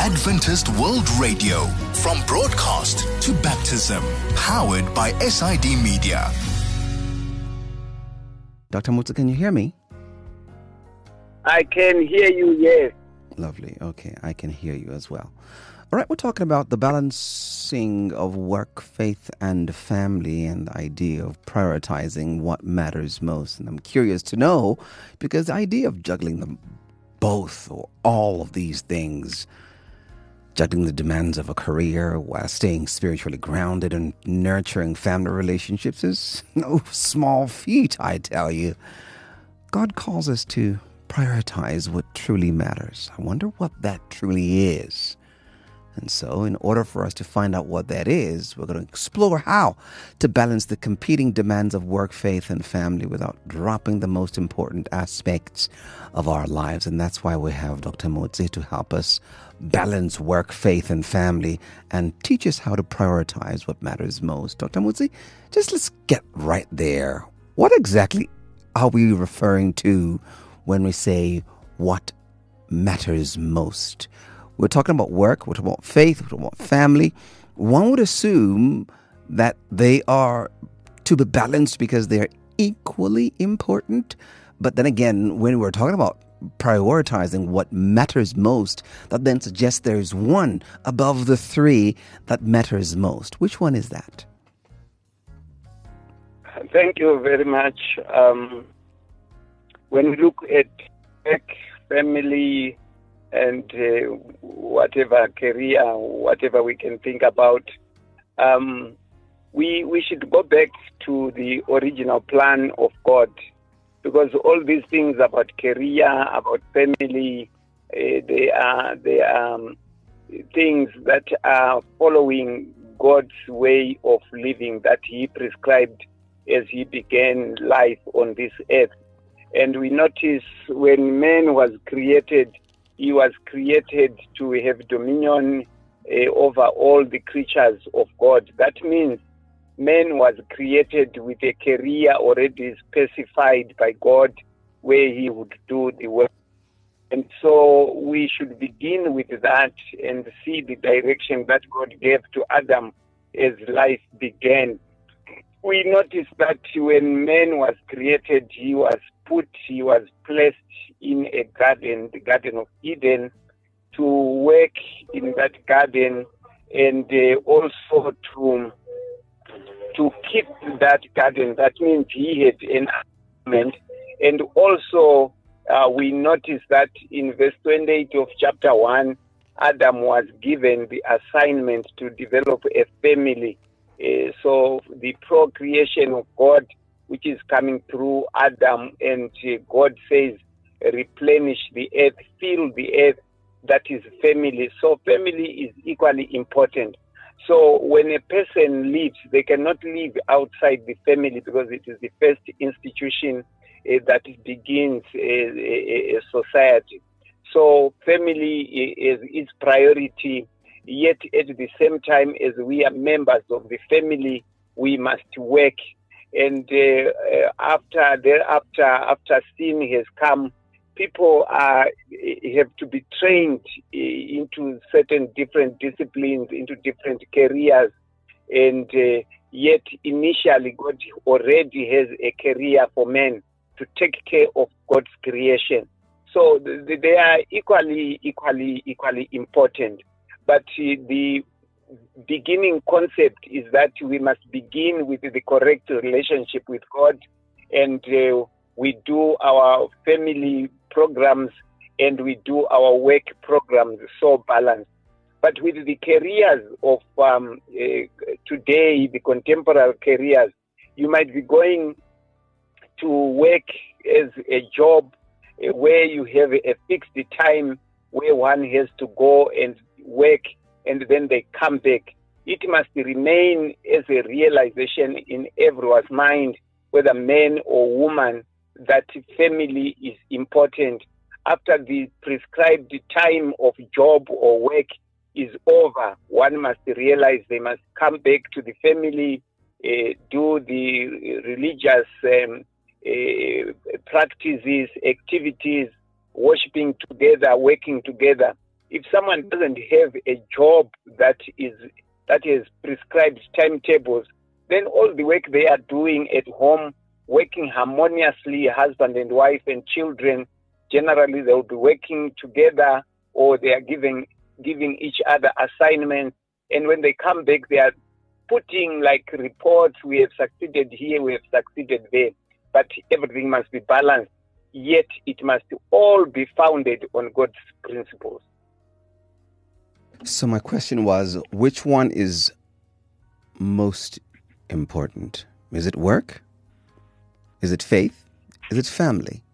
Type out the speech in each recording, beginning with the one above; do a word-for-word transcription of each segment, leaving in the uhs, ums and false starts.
Adventist World Radio, from broadcast to baptism, powered by S I D Media. Doctor Mutsu, can you hear me? I can hear you, yes. Lovely. Okay, I can hear you as well. All right, we're talking about the balancing of work, faith, and family, and the idea of prioritizing what matters most. And I'm curious to know, because the idea of juggling them both or all of these things, juggling the demands of a career while staying spiritually grounded and nurturing family relationships is no small feat, I tell you. God calls us to prioritize what truly matters. I wonder what that truly is. And so, in order for us to find out what that is, we're going to explore how to balance the competing demands of work, faith, and family without dropping the most important aspects of our lives. And that's why we have Doctor Mutsu to help us balance work, faith, and family and teach us how to prioritize what matters most. Doctor Mutsu, just let's get right there. What exactly are we referring to when we say what matters most? We're talking about work, we're talking about faith, we're talking about family. One would assume that they are to be balanced because they're equally important. But then again, when we're talking about prioritizing what matters most, that then suggests there's one above the three that matters most. Which one is that? Thank you very much. Um, when we look at work, family, and uh, whatever career, whatever we can think about, um, we we should go back to the original plan of God, because all these things about career, about family, uh, they are they are um, things that are following God's way of living that He prescribed as He began life on this earth. And we notice when man was created, he was created to have dominion uh, over all the creatures of God. That means man was created with a career already specified by God where he would do the work. And so we should begin with that and see the direction that God gave to Adam as life began. We notice that when man was created, he was put, he was placed in a garden, the Garden of Eden, to work in that garden and uh, also to to keep that garden. That means he had an assignment. And also uh, we notice that in verse twenty-eight of chapter one, Adam was given the assignment to develop a family. Uh, so the procreation of God, which is coming through Adam, and uh, God says, replenish the earth, fill the earth, that is family. So family is equally important. So when a person lives, they cannot live outside the family because it is the first institution uh, that begins a, a, a society. So family is, is priority, yet at the same time as we are members of the family, we must work. And uh, uh, after thereafter, after sin has come, people are have to be trained into certain different disciplines, into different careers. And uh, yet initially God already has a career for men to take care of God's creation. So th- they are equally, equally, equally important. But uh, the beginning concept is that we must begin with the correct relationship with God, and uh, we do our family programs and we do our work programs so balanced. But with the careers of um, uh, today, the contemporary careers, you might be going to work as a job uh, where you have a fixed time where one has to go and work and then they come back. It must remain as a realization in everyone's mind, whether man or woman, that family is important. After the prescribed time of job or work is over, one must realize they must come back to the family, uh, do the religious um, uh, practices, activities, worshiping together, working together. if someone doesn't have a job that is that is prescribed timetables, then all the work they are doing at home, working harmoniously, husband and wife and children, generally they will be working together, or they are giving giving each other assignments. And when they come back, they are putting like reports, we have succeeded here, we have succeeded there. But everything must be balanced, yet it must all be founded on God's principles. So my question was, which one is most important? Is it work? Is it faith? Is it family?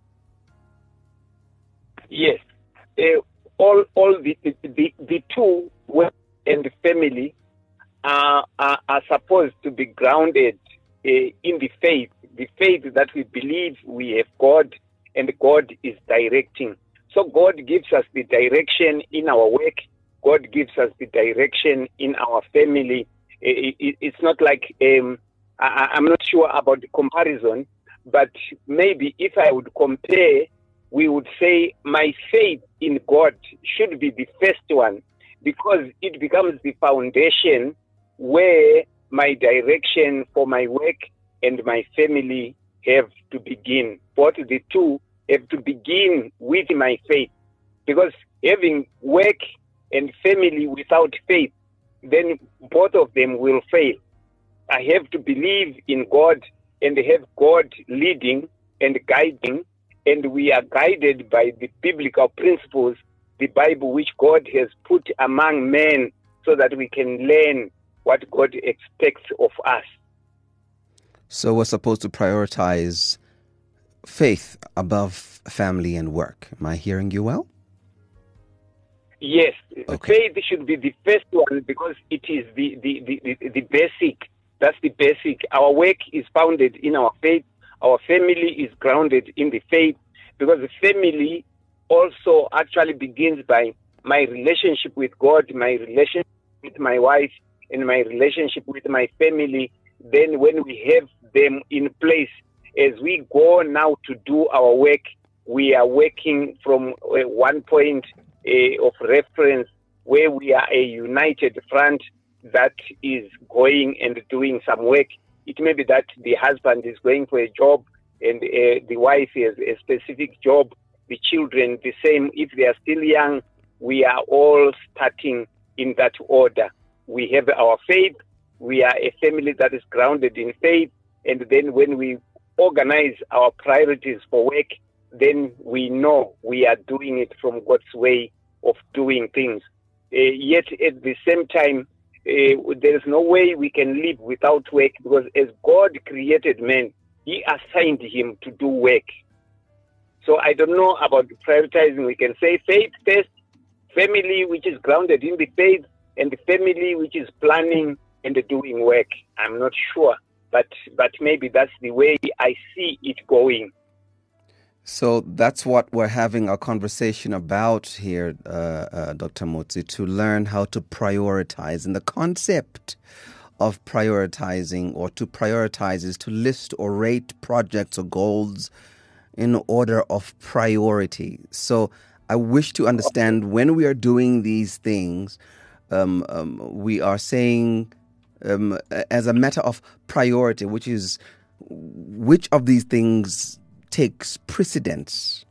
Yes. Uh, all all the, the, the two, work and family, are, are, are supposed to be grounded uh, in the faith, the faith that we believe we have God and God is directing. So God gives us the direction in our work. God gives us the direction in our family. It, it, it's not like, um, I, I'm not sure about the comparison, but maybe if I would compare, we would say my faith in God should be the first one, because it becomes the foundation where my direction for my work and my family have to begin. Both the two have to begin with my faith, because having work and family without faith, then both of them will fail. I have to believe in God and have God leading and guiding, and we are guided by the biblical principles, the Bible which God has put among men, so that we can learn what God expects of us. So we're supposed to prioritize faith above family and work. Am I hearing you well? Yes. Okay. Faith should be the first one, because it is the, the, the, the, the basic. That's the basic. Our work is founded in our faith. Our family is grounded in the faith, because the family also actually begins by my relationship with God, my relationship with my wife, and my relationship with my family. Then when we have them in place, as we go now to do our work, we are working from uh, one point uh, of reference where we are a united front that is going and doing some work. It may be that the husband is going for a job and uh, the wife has a specific job, the children the same. If they are still young, we are all starting in that order. We have our faith. We are a family that is grounded in faith. And then when we organize our priorities for work, then we know we are doing it from God's way of doing things. Uh, yet at the same time, uh, there is no way we can live without work, because as God created man, he assigned him to do work. So I don't know about prioritizing. We can say faith first, family which is grounded in the faith, and the family which is planning and doing work. I'm not sure, but but maybe that's the way I see it going. So that's what we're having a conversation about here, uh, uh, Doctor Motsi, to learn how to prioritize. And the concept of prioritizing, or to prioritize, is to list or rate projects or goals in order of priority. So I wish to understand, when we are doing these things, um, um, we are saying um, as a matter of priority, which is which of these things takes precedence.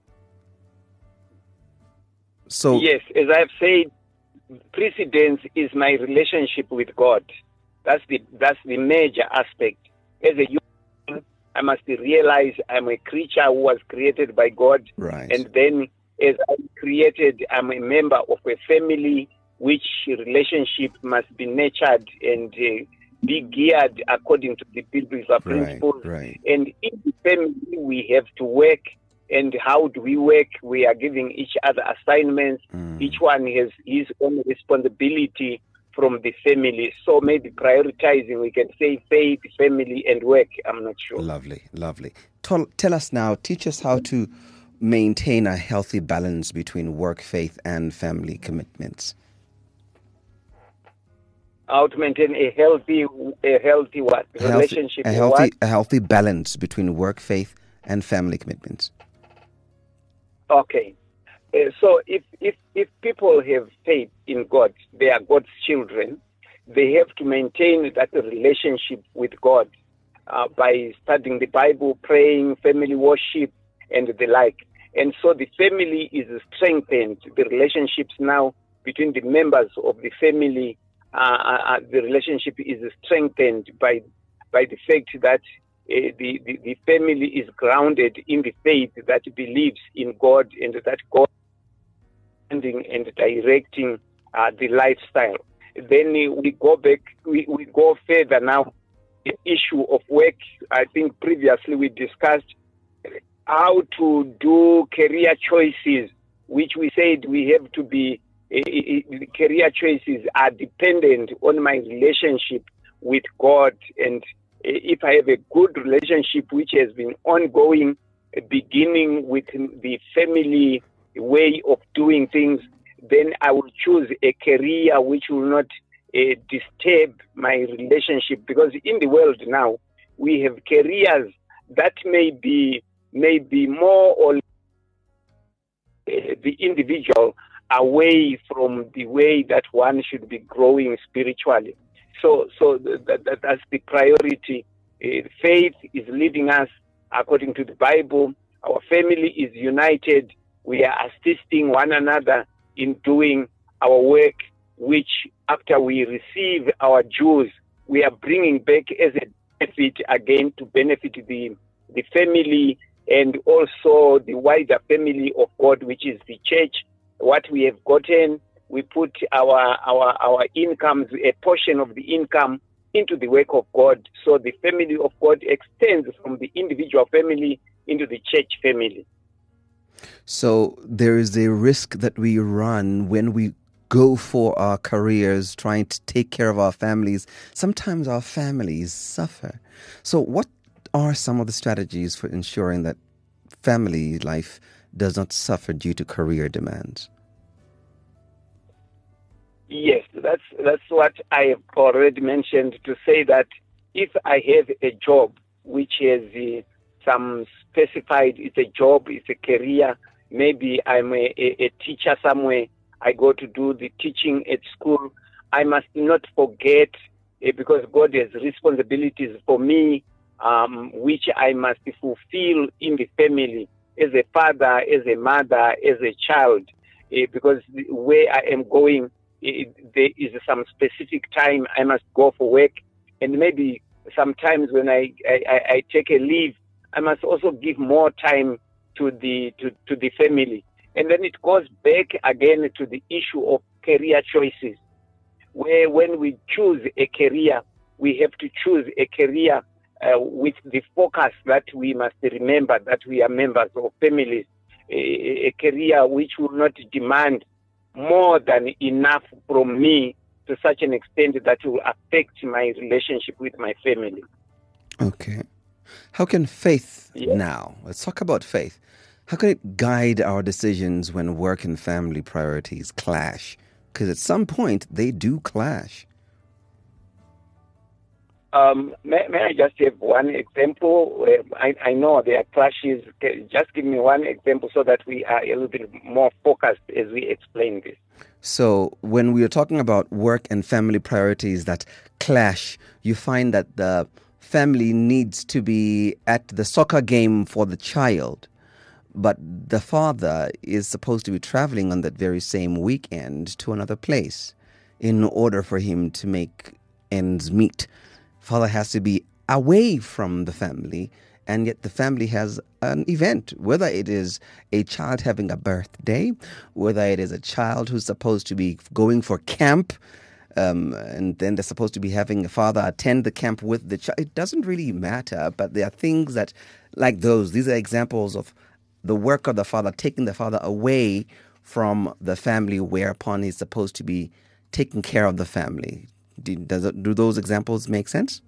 So yes, as I've said, precedence is my relationship with God. That's the that's the major aspect. As a human, I must realize I'm a creature who was created by God. Right. And then as I'm created, I'm a member of a family, which relationship must be nurtured and uh, be geared according to the biblical principles. Right, right. And in the family, we have to work. And how do we work? We are giving each other assignments. Mm. Each one has his own responsibility from the family. So maybe prioritizing, we can say faith, family, and work. I'm not sure. Lovely, lovely. Tell, tell us now, teach us how to maintain a healthy balance between work, faith, and family commitments. How to maintain a healthy, a healthy what? A healthy, Relationship. a healthy, what? a healthy balance between work, faith, and family commitments. Okay. uh, so if, if, if people have faith in God, they are God's children, they have to maintain that relationship with God uh, by studying the Bible, praying, family worship, and the like. And so the family is strengthened. The relationships now between the members of the family, uh, uh, the relationship is strengthened by by the fact that uh, the, the, the family is grounded in the faith that believes in God and that God is and directing uh, the lifestyle. Then uh, we go back, we, we go further now, the issue of work. I think previously we discussed how to do career choices, which we said we have to be, uh, career choices are dependent on my relationship with God. And if I have a good relationship which has been ongoing, beginning with the family way of doing things, then I will choose a career which will not uh, disturb my relationship. Because in the world now, we have careers that may be, may be more or less uh, the individual away from the way that one should be growing spiritually. So, so that, that, that's the priority. Uh, faith is leading us according to the Bible. Our family is united. We are assisting one another in doing our work, which after we receive our dues, we are bringing back as a benefit again to benefit the, the family and also the wider family of God, which is the church. What we have gotten, we put our, our, our incomes, a portion of the income into the work of God. So the family of God extends from the individual family into the church family. So there is a risk that we run when we go for our careers, trying to take care of our families. Sometimes our families suffer. So what are some of the strategies for ensuring that family life does not suffer due to career demands? Yes, that's that's what I have already mentioned, to say that if I have a job which has uh, some specified, it's a job, it's a career, maybe I'm a, a, a teacher somewhere, I go to do the teaching at school, I must not forget, uh, because God has responsibilities for me, um, which I must fulfill in the family, as a father, as a mother, as a child, uh, because where I am going, It, there is some specific time I must go for work, and maybe sometimes when I, I, I take a leave, I must also give more time to the to, to the family. And then it goes back again to the issue of career choices, where when we choose a career, we have to choose a career uh, with the focus that we must remember that we are members of families, a, a career which will not demand more than enough from me to such an extent that will affect my relationship with my family. Okay. How can faith Yeah. now, let's talk about faith. How can it guide our decisions when work and family priorities clash? Because at some point they do clash. Um, may, may I just have one example? I, I know there are clashes. Just give me one example so that we are a little bit more focused as we explain this. So when we are talking about work and family priorities that clash, you find that the family needs to be at the soccer game for the child, but the father is supposed to be traveling on that very same weekend to another place in order for him to make ends meet. Father has to be away from the family, and yet the family has an event, whether it is a child having a birthday, whether it is a child who's supposed to be going for camp, um, and then they're supposed to be having a father attend the camp with the child. It doesn't really matter, but there are things that, like those, these are examples of the work of the father, taking the father away from the family, whereupon he's supposed to be taking care of the family. Do, does it, do those examples make sense?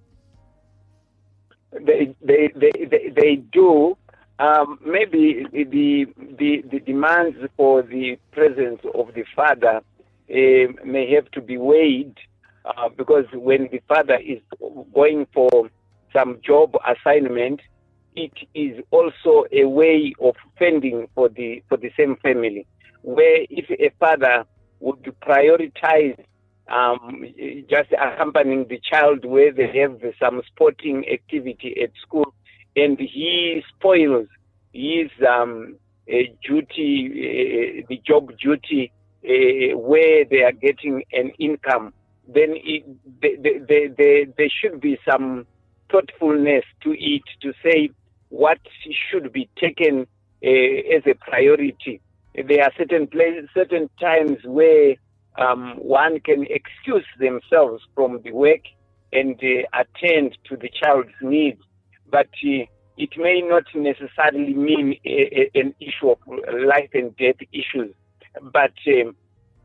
They they they they, they do. Um, maybe the, the the demands for the presence of the father uh, may have to be weighed, uh, because when the father is going for some job assignment, it is also a way of fending for the for the same family. where if a father would prioritize um, just accompanying the child where they have some sporting activity at school, and he spoils his um, a duty, uh, the job duty, uh, where they are getting an income, then it, they, they, they, there should be some thoughtfulness to it to say what should be taken uh, as a priority. There are certain places, certain times where um, one can excuse themselves from the work and uh, attend to the child's needs, but uh, it may not necessarily mean a, a, an issue of life and death issues. But um,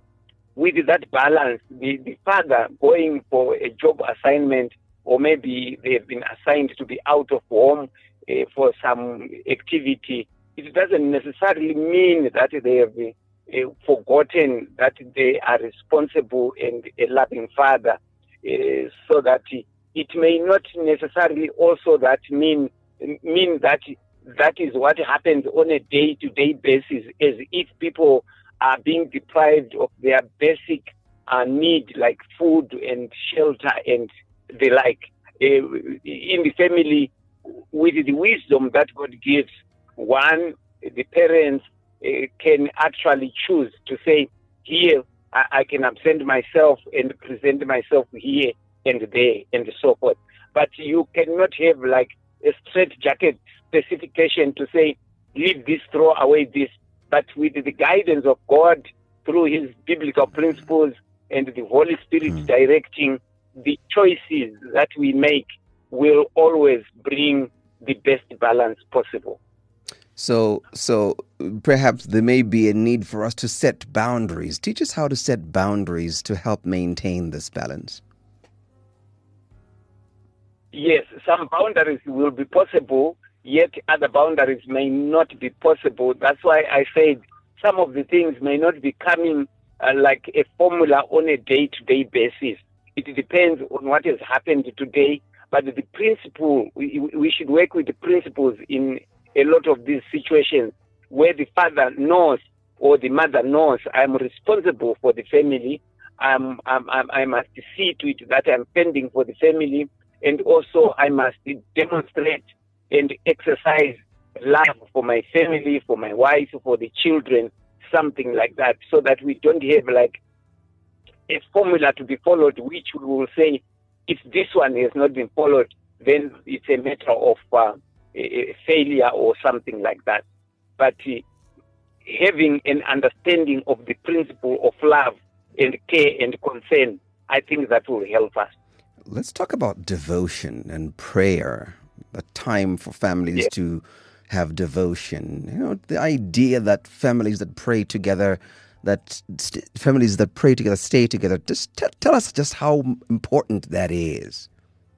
with that balance, the, the father going for a job assignment, or maybe they've been assigned to be out of home uh, for some activity, it doesn't necessarily mean that they have uh, forgotten that they are responsible and a loving father. Uh, so that it may not necessarily also that mean mean that that is what happens on a day-to-day basis, as if people are being deprived of their basic uh, need like food and shelter and the like. Uh, in the family, with the wisdom that God gives, one, the parents uh, can actually choose to say, here, I, I can absent myself and present myself here and there and so forth. But you cannot have like a straight jacket specification to say, leave this, throw away this. But with the guidance of God through his biblical principles and the Holy Spirit mm. directing, the choices that we make will always bring the best balance possible. So, so perhaps there may be a need for us to set boundaries. Teach us how to set boundaries to help maintain this balance. Yes, some boundaries will be possible, yet other boundaries may not be possible. That's why I said some of the things may not be coming uh, like a formula on a day-to-day basis. It depends on what has happened today, but the principle, we, we should work with the principles in a lot of these situations where the father knows or the mother knows I'm responsible for the family. I'm, I'm, I'm, I must see to it that I'm fending for the family. And also I must demonstrate and exercise love for my family, for my wife, for the children, something like that, so that we don't have like a formula to be followed, which we will say, if this one has not been followed, then it's a matter of uh, a failure or something like that. But uh, having an understanding of the principle of love and care and concern, I think that will help us. Let's talk about devotion and prayer, a time for families yes. to have devotion. You know, the idea that families that pray together, that st- families that pray together stay together. Just t- tell us just how important that is.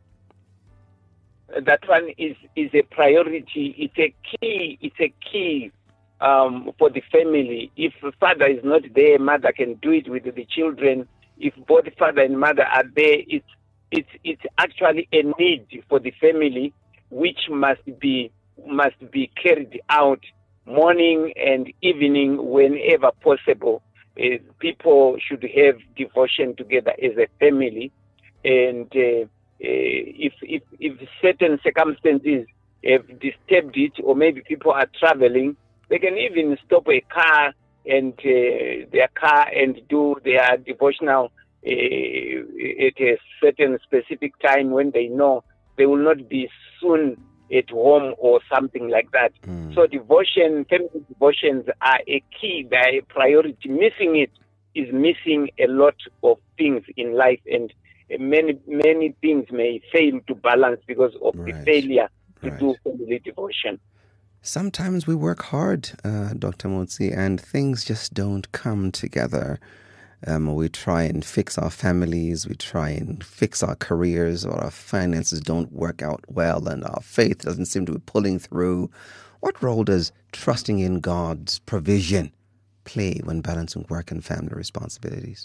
That one is, is a priority. It's a key. It's a key um, for the family. If the father is not there, mother can do it with the children. If both father and mother are there, it's It's it's actually a need for the family, which must be must be carried out morning and evening whenever possible. Uh, people should have devotion together as a family, and uh, uh, if if if certain circumstances have disturbed it, or maybe people are traveling, they can even stop a car and uh, their car and do their devotional Uh, at a certain specific time when they know they will not be soon at home or something like that. Mm. So devotion, family devotions are a key, they're a priority. Missing it is missing a lot of things in life, and many, many things may fail to balance because of right. the failure to right. do family devotion. Sometimes we work hard, uh, Doctor Motsi, and things just don't come together. Um, we try and fix our families, we try and fix our careers, or our finances don't work out well, and our faith doesn't seem to be pulling through. What role does trusting in God's provision play when balancing work and family responsibilities?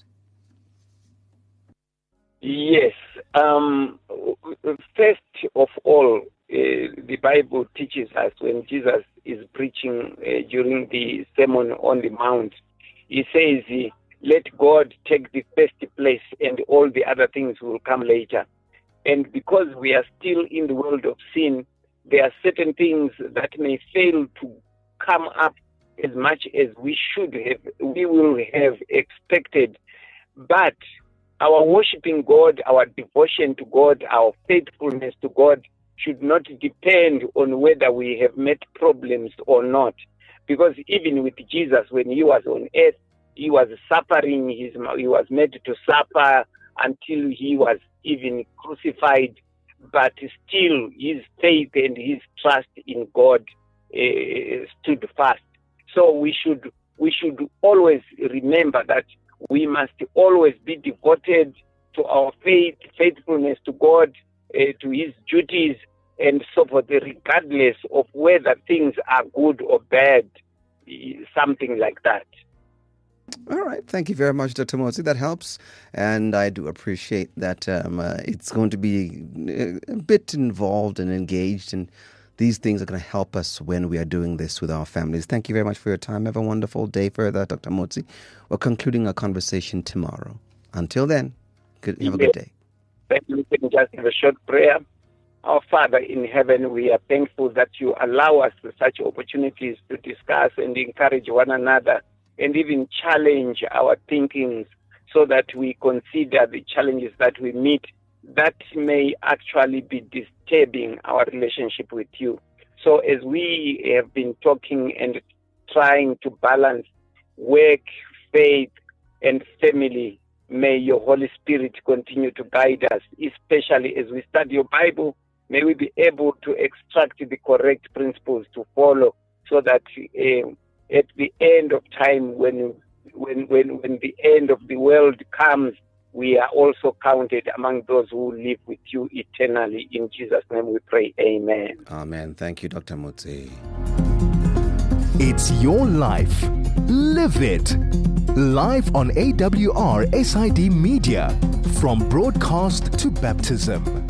Yes. Um, first of all, uh, the Bible teaches us when Jesus is preaching uh, during the Sermon on the Mount, he says, let God take the first place and all the other things will come later. And because we are still in the world of sin, there are certain things that may fail to come up as much as we should have, we will have expected. But our worshiping God, our devotion to God, our faithfulness to God should not depend on whether we have met problems or not. Because even with Jesus, when he was on earth, he was suffering, he was made to suffer until he was even crucified, but still his faith and his trust in God uh, stood fast. So we should we should always remember that we must always be devoted to our faith, faithfulness to God, uh, to his duties, and so forth, regardless of whether things are good or bad, something like that. All right. Thank you very much, Doctor Motsi. That helps. And I do appreciate that um, uh, it's going to be a bit involved and engaged. And these things are going to help us when we are doing this with our families. Thank you very much for your time. Have a wonderful day further, Doctor Motsi. We're concluding our conversation tomorrow. Until then, good, have a good day. Thank you. We can just have a short prayer. Our Father in heaven, we are thankful that you allow us such opportunities to discuss and encourage one another and even challenge our thinkings so that we consider the challenges that we meet that may actually be disturbing our relationship with you. So as we have been talking and trying to balance work, faith, and family, may your Holy Spirit continue to guide us, especially as we study your Bible. May we be able to extract the correct principles to follow so that uh, at the end of time, when, when, when, when the end of the world comes, we are also counted among those who live with you eternally. In Jesus' name we pray. Amen. Amen. Thank you, Doctor Motsi. It's your life. Live it. Live on A W R S I D Media. From broadcast to baptism.